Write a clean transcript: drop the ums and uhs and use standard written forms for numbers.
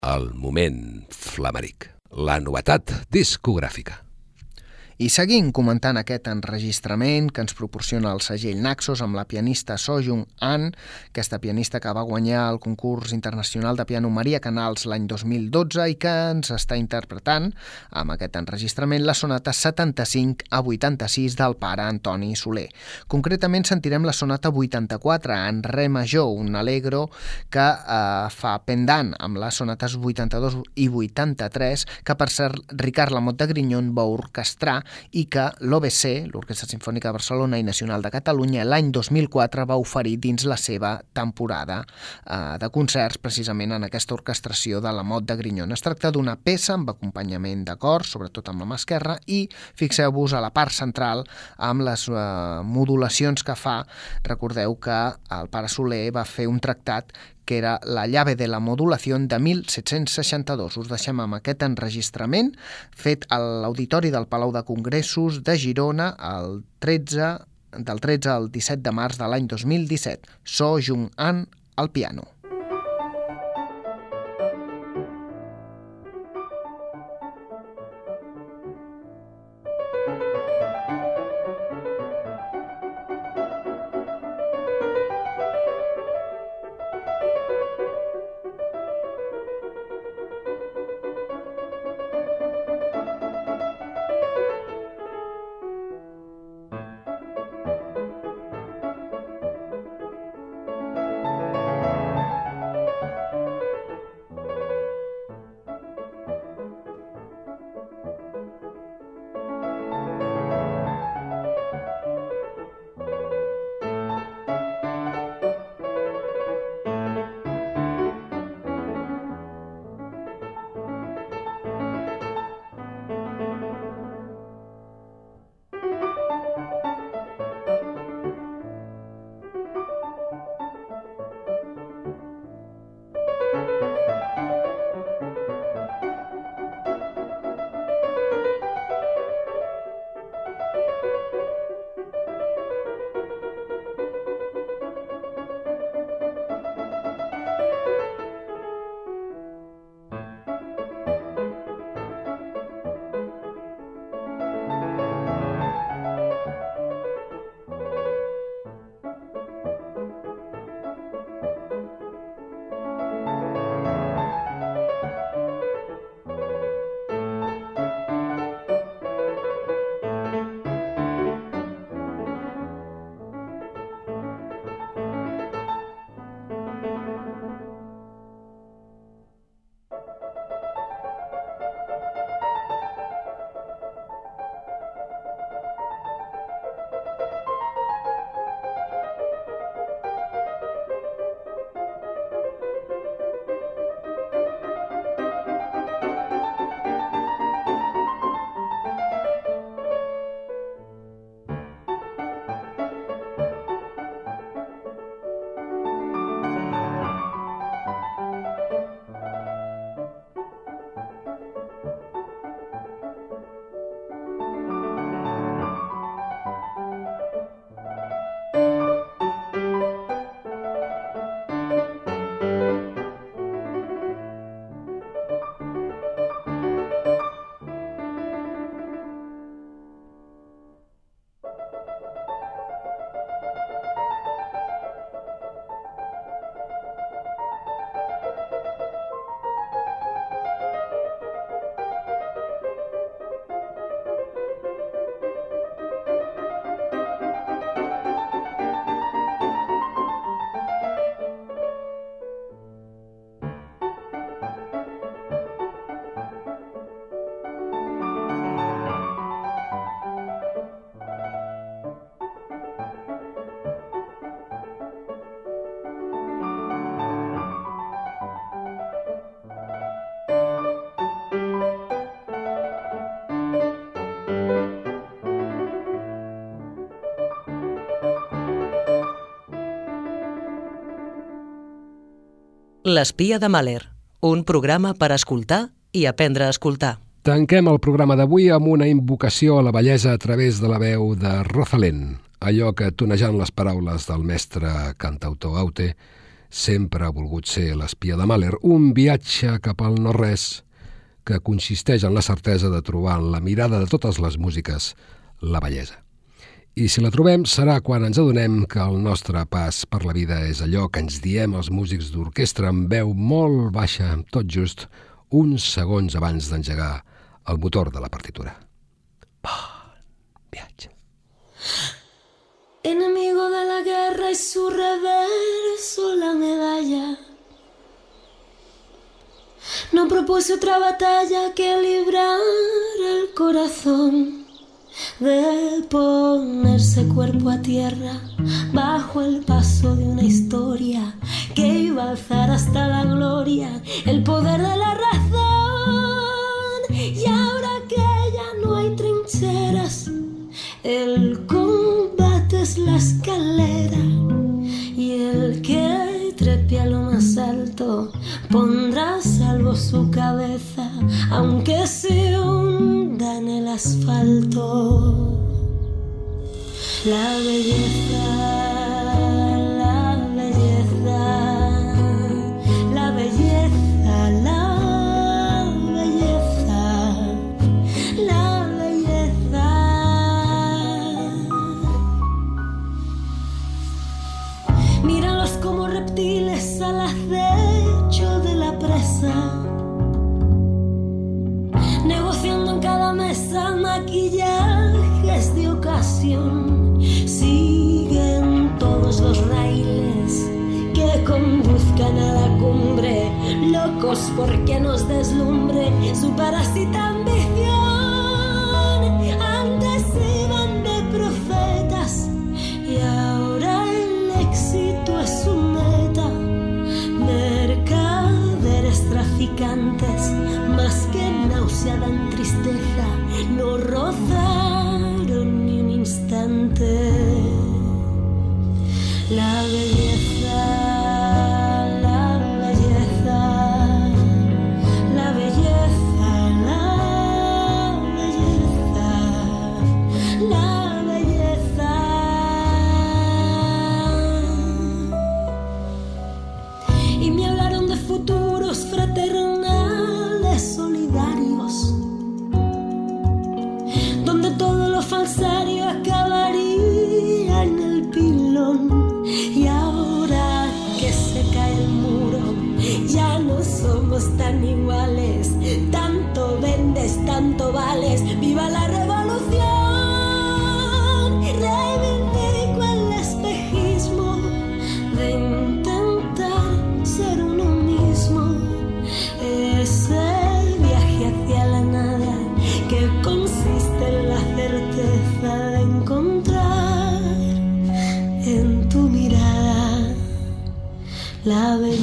el moment flamaric, la novetat discogràfica. I seguim comentant aquest enregistrament que ens proporciona el segell Naxos amb la pianista So Jung An, aquesta pianista que va guanyar el concurs internacional de piano Maria Canals l'any 2012 i que ens està interpretant amb aquest enregistrament la sonata 75 a 86 del pare Antoni Soler. Concretament sentirem la sonata 84 en re major, un allegro que fa pendant amb les sonates 82 i 83 que per cert Ricard Lamotte de Grignon va orquestrar i que l'OBC, l'Orquestra Simfònica de Barcelona i Nacional de Catalunya, l'any 2004 va oferir dins la seva temporada de concerts precisament en aquesta orquestració de Lamotte de Grignon. Es tracta d'una peça amb acompanyament de cor, sobretot amb la mà esquerra, i fixeu-vos a la part central amb les modulacions que fa. Recordeu que el pare Soler va fer un tractat que era la llave de la modulació de 1762. Us deixem amb aquest enregistrament fet a l'Auditori del Palau de Congressos de Girona del 13 al 17 de març de l'any 2017. So Jung An al piano. L'espia de Mahler, un programa per escoltar i aprendre a escoltar. Tanquem el programa d'avui amb una invocació a la bellesa a través de la veu de Rosalén, allò que, tonejant les paraules del mestre cantautor Aute, sempre ha volgut ser l'espia de Mahler, un viatge cap al no-res que consisteix en la certesa de trobar en la mirada de totes les músiques la bellesa. I si la trobem serà quan ens adonem que el nostre pas per la vida és allò que ens diem els músics d'orquestra amb veu molt baixa, tot just uns segons abans d'engegar el motor de la partitura. Bon viatge. Enemigo de la guerra y su reverso la medalla. No propuse otra batalla que librar el corazón, de ponerse cuerpo a tierra bajo el paso de una historia que iba a alzar hasta la gloria el poder de la razón. Y ahora que ya no hay trincheras, el combate es la escalera, y el que trepe a lo más alto pondrá a salvo su cabeza, aunque se hunda en el asfalto. La belleza, la belleza, la belleza, la belleza, la belleza. Míralos como reptiles al acecho de la presa, negociando en cada mesa maquillajes de ocasión. Siguen todos los raíles que conduzcan a la cumbre, locos porque nos deslumbre su parásita ambición. Antes iban de profetas y ahora el éxito es su meta. Mercaderes traficantes, más que náusea dan tristeza, no rozaron ni un instante. La belleza, la belleza, la belleza, la belleza, la belleza. Y me hablaron de futuros fraternales solidarios, donde todo lo falsario acabaría en el pilón. Y ahora que se cae el muro, ya no somos tan iguales. Tanto vendes, tanto vales. ¡Viva la revolución! Reivindico el espejismo de intentar ser uno mismo. Ese viaje hacia la nada que consiste en la certeza de encontrar en tu mirada la belleza.